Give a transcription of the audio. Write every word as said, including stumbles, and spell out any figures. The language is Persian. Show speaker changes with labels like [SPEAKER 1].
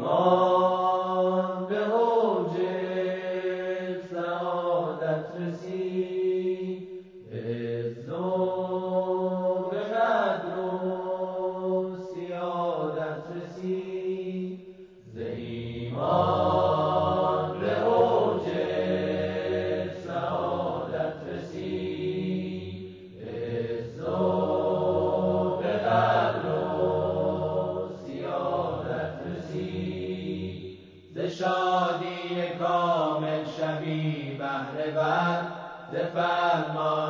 [SPEAKER 1] ایمان به اوج سعادت رسید، به عز و به قدر و سیادت رسید. ز ایمان به اوج سعادت رسید، به عز و به قدر و سیادت رسید. ز شادی کامل شبی بهره ور، ز فرمان